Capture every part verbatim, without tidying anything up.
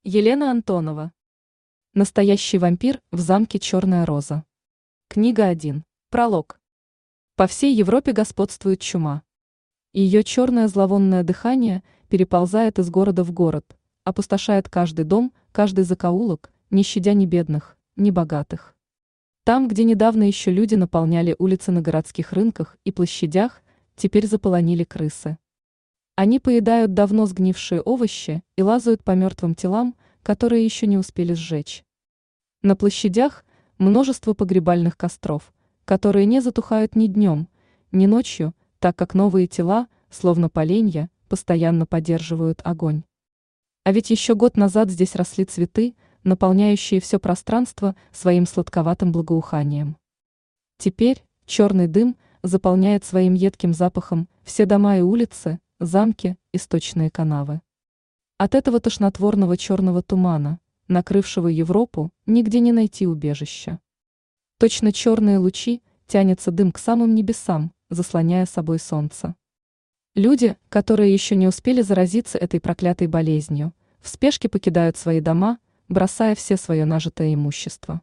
Елена Антонова. Настоящий вампир в замке Черная Роза. Книга один. Пролог. По всей Европе господствует чума. Ее черное зловонное дыхание переползает из города в город, опустошает каждый дом, каждый закоулок, не щадя ни бедных, ни богатых. Там, где недавно еще люди наполняли улицы на городских рынках и площадях, теперь заполонили крысы. Они поедают давно сгнившие овощи и лазают по мертвым телам, которые еще не успели сжечь. На площадях множество погребальных костров, которые не затухают ни днем, ни ночью, так как новые тела, словно поленья, постоянно поддерживают огонь. А ведь еще год назад здесь росли цветы, наполняющие все пространство своим сладковатым благоуханием. Теперь черный дым заполняет своим едким запахом все дома и улицы, замки и сточные канавы. От этого тошнотворного черного тумана, накрывшего Европу, нигде не найти убежища. Точно черные лучи тянется дым к самым небесам, заслоняя собой солнце. Люди, которые еще не успели заразиться этой проклятой болезнью, в спешке покидают свои дома, бросая все свое нажитое имущество.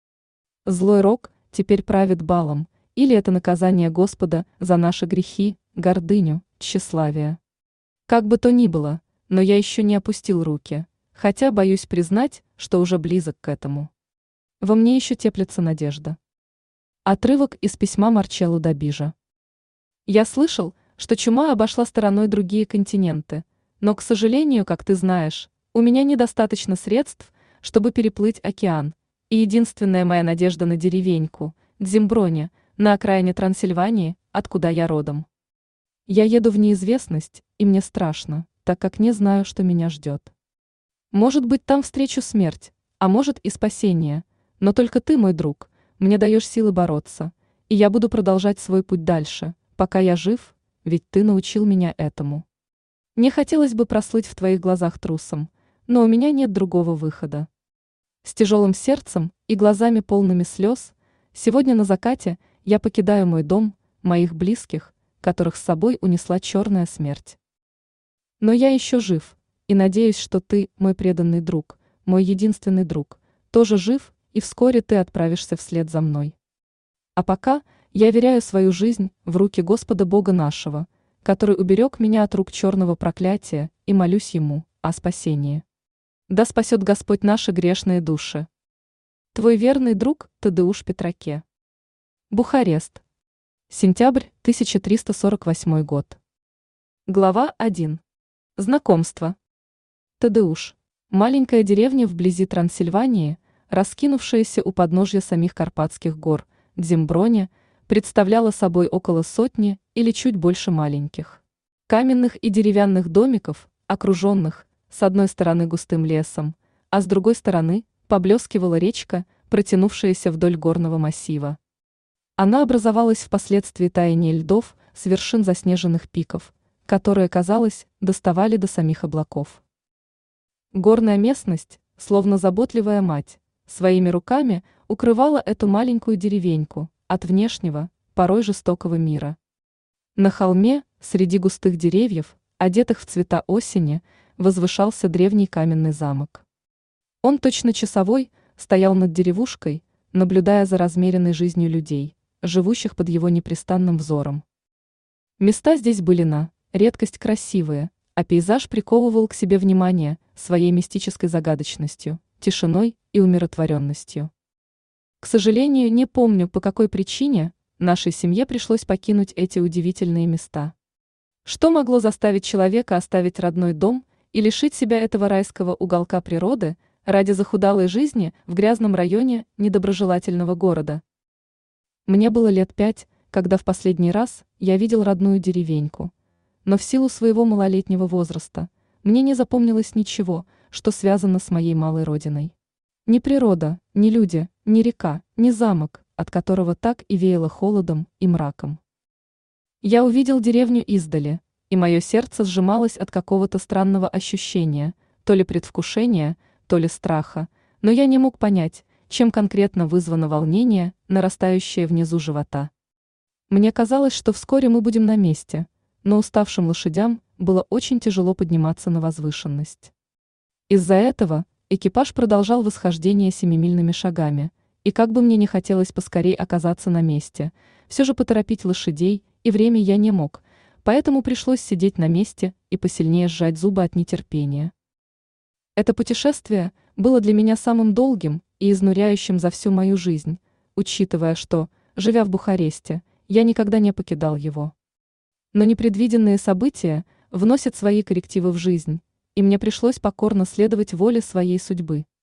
Злой рок теперь правит балом, или это наказание Господа за наши грехи, гордыню, тщеславие. Как бы то ни было, но я еще не опустил руки, хотя боюсь признать, что уже близок к этому. Во мне еще теплится надежда. Отрывок из письма Марчелло да Бижа. Я слышал, что чума обошла стороной другие континенты, но, к сожалению, как ты знаешь, у меня недостаточно средств, чтобы переплыть океан, и единственная моя надежда на деревеньку, Дзимброне, на окраине Трансильвании, откуда я родом. Я еду в неизвестность, и мне страшно, так как не знаю, что меня ждет. Может быть, там встречу смерть, а может и спасение, но только ты, мой друг, мне даешь силы бороться, и я буду продолжать свой путь дальше, пока я жив, ведь ты научил меня этому. Не хотелось бы прослыть в твоих глазах трусом, но у меня нет другого выхода. С тяжелым сердцем и глазами полными слез, сегодня на закате я покидаю мой дом, моих близких, которых с собой унесла черная смерть. Но я еще жив, и надеюсь, что ты, мой преданный друг, мой единственный друг, тоже жив, и вскоре ты отправишься вслед за мной. А пока я веряю свою жизнь в руки Господа Бога нашего, который уберег меня от рук черного проклятия, и молюсь Ему о спасении. Да спасет Господь наши грешные души. Твой верный друг Тадеуш Петраке. Бухарест. Сентябрь тысяча триста сорок восьмой год. Глава один. Знакомство. Тадеуш. Маленькая деревня вблизи Трансильвании, раскинувшаяся у подножья самих Карпатских гор, Дзимброне, представляла собой около сотни или чуть больше маленьких каменных и деревянных домиков, окруженных с одной стороны густым лесом, а с другой стороны поблескивала речка, протянувшаяся вдоль горного массива. Она образовалась впоследствии таяния льдов с вершин заснеженных пиков, которые, казалось, доставали до самих облаков. Горная местность, словно заботливая мать, своими руками укрывала эту маленькую деревеньку от внешнего, порой жестокого мира. На холме, среди густых деревьев, одетых в цвета осени, возвышался древний каменный замок. Он точно часовой стоял над деревушкой, наблюдая за размеренной жизнью людей, живущих под его непрестанным взором. Места здесь были на редкость красивые, а пейзаж приковывал к себе внимание своей мистической загадочностью, тишиной и умиротворенностью. К сожалению, не помню, по какой причине нашей семье пришлось покинуть эти удивительные места. Что могло заставить человека оставить родной дом и лишить себя этого райского уголка природы ради захудалой жизни в грязном районе недоброжелательного города? Мне было лет пять, когда в последний раз я видел родную деревеньку, но в силу своего малолетнего возраста мне не запомнилось ничего, что связано с моей малой родиной. Ни природа, ни люди, ни река, ни замок, от которого так и веяло холодом и мраком. Я увидел деревню издали, и мое сердце сжималось от какого-то странного ощущения, то ли предвкушения, то ли страха, но я не мог понять, чем конкретно вызвано волнение, нарастающее внизу живота. Мне казалось, что вскоре мы будем на месте, но уставшим лошадям было очень тяжело подниматься на возвышенность. Из-за этого Экипаж продолжал восхождение семимильными шагами, и как бы мне не хотелось поскорей оказаться на месте, все же поторопить лошадей и время я не мог, поэтому пришлось сидеть на месте и посильнее сжать зубы от нетерпения. Это путешествие было для меня самым долгим и изнуряющим за всю мою жизнь, учитывая, что, живя в Бухаресте, я никогда не покидал его. Но непредвиденные события вносят свои коррективы в жизнь, и мне пришлось покорно следовать воле своей судьбы.